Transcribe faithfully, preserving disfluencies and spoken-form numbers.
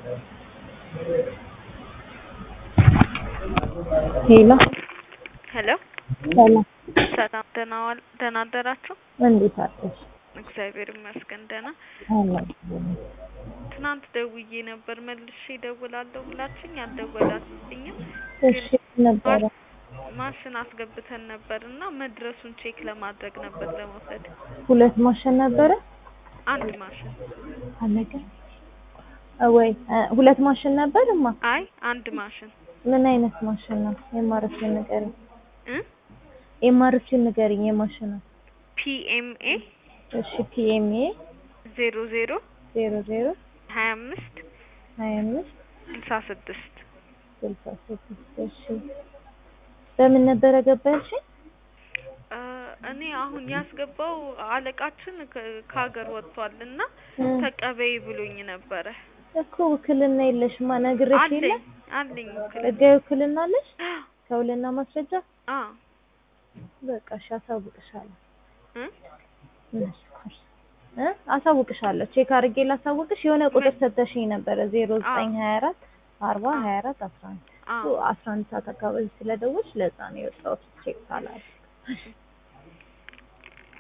ሄሎ ሄሎ ሰላም ሰላም ደህና ዋል ደህና አደራችሁ? እንዴት አደርሽ? እግዚአብሔር ይመስገን ደህና። አላህ ትናንት ደውዬ ነበር መልሼ እደውላለሁ ብላችሁኝ አልደወላችሁልኝም። እሺ ነበረ ማሽን አስገብተን ነበርና መድረሱን ቼክ ለማድረግ ነበር ለመውሰድ። ሁለት ማሽን ነበረ? አንድ ማሽን አለቀ ወይ? ሁለት ማሽን ነበርማ? አይ አንድ ማሽን። ምን አይነት ማሽን ነው? የማረፍ ነገር እ የማረፍ ነገር የማሽን ነው? ፒኤምኤ እሺ ፒኤምኤ ዜሮ ዜሮ ዜሮ ዜሮ ሀያ አምስት ሀያ አምስት ስልሳ ስድስት ስልሳ ስድስት እሺ በምን ነበረ ገባሽ? እኔ አሁን ያስገባው አለቃችን ከሀገር ወጥቷልና ተቀበይ ብሎኝ ነበረ እኮ ውክልና የለሽማ ነግሬሽ የለ አለኝ ውክልና ህጋዊ ውክልና አለሽ? ከውልና ማስረጃ? አዎ በቃ እሺ አሳውቅሻለሁ እ እ አሳውቅሻለሁ ቼክ አድርጌ ላሳውቅሽ። የሆነ ቁጥር ሰጥተሽኝ ነበረ ዜሮ ዘጠኝ ሀያ አራት አርባ ሀያ አራት አስራ አንድ አስራ አንድ ሰዓት አካባቢ ስለደወልሽ ለዛ ነው የወጣሁት ቼክ ካላልሽ